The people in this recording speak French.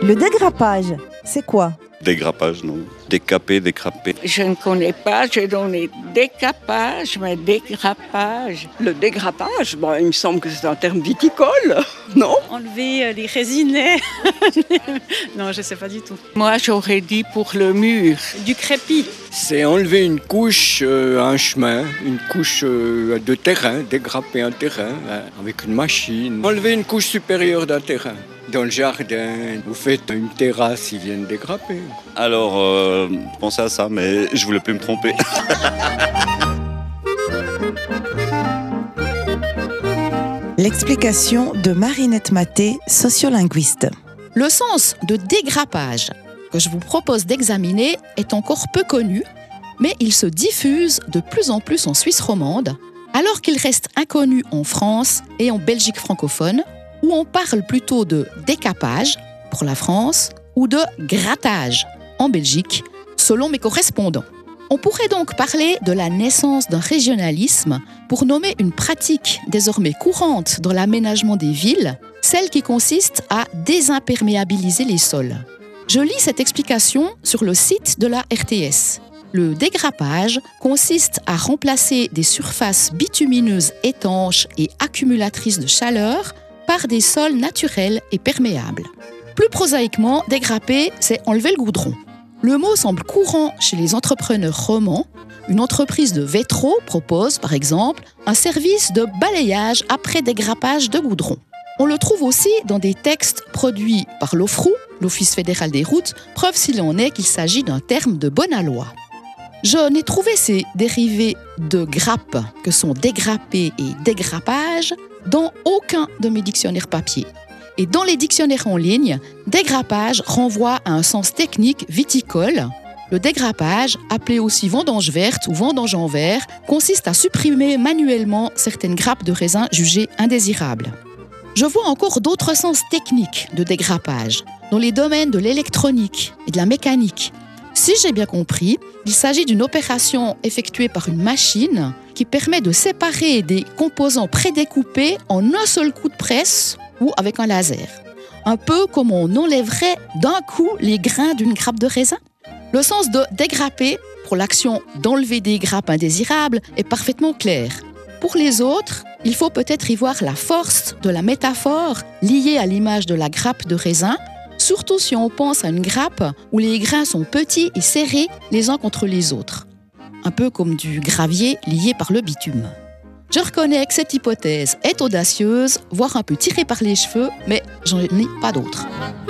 Le dégrappage, c'est quoi? Dégrappage, non. Décaper, décrapper. Je ne connais pas, j'ai donné décapage, mais dégrappage. Le dégrappage, il me semble que c'est un terme viticole, non? Enlever les résinets. Non, je ne sais pas du tout. Moi, j'aurais dit pour le mur. Du crépi. C'est enlever une couche à un chemin, une couche de terrain, dégrapper un terrain avec une machine. Enlever une couche supérieure d'un terrain. Dans le jardin, vous faites une terrasse, ils viennent dégrapper. Alors, je pensais à ça, mais je voulais plus me tromper. L'explication de Marinette Maté, sociolinguiste. Le sens de dégrappage que je vous propose d'examiner est encore peu connu, mais il se diffuse de plus en plus en Suisse romande, alors qu'il reste inconnu en France et en Belgique francophone, où on parle plutôt de décapage pour la France ou de grattage en Belgique, selon mes correspondants. On pourrait donc parler de la naissance d'un régionalisme pour nommer une pratique désormais courante dans l'aménagement des villes, celle qui consiste à désimperméabiliser les sols. Je lis cette explication sur le site de la RTS. Le dégrappage consiste à remplacer des surfaces bitumineuses étanches et accumulatrices de chaleur par des sols naturels et perméables. Plus prosaïquement, dégrapper, c'est enlever le goudron. Le mot semble courant chez les entrepreneurs romans. Une entreprise de Vétro propose, par exemple, un service de balayage après dégrappage de goudron. On le trouve aussi dans des textes produits par l'OFROU, l'Office fédéral des routes, preuve s'il en est qu'il s'agit d'un terme de bonne aloi. Je n'ai trouvé ces dérivés de grappe, que sont dégrapper et dégrappage, dans aucun de mes dictionnaires papier. Et dans les dictionnaires en ligne, dégrappage renvoie à un sens technique viticole. Le dégrappage, appelé aussi vendange verte ou vendange en verre, consiste à supprimer manuellement certaines grappes de raisin jugées indésirables. Je vois encore d'autres sens techniques de dégrappage, dans les domaines de l'électronique et de la mécanique. Si j'ai bien compris, il s'agit d'une opération effectuée par une machine qui permet de séparer des composants prédécoupés en un seul coup de presse ou avec un laser. Un peu comme on enlèverait d'un coup les grains d'une grappe de raisin. Le sens de dégrapper, pour l'action d'enlever des grappes indésirables, est parfaitement clair. Pour les autres, il faut peut-être y voir la force de la métaphore liée à l'image de la grappe de raisin, surtout si on pense à une grappe où les grains sont petits et serrés les uns contre les autres. Un peu comme du gravier lié par le bitume. Je reconnais que cette hypothèse est audacieuse, voire un peu tirée par les cheveux, mais j'en ai pas d'autres.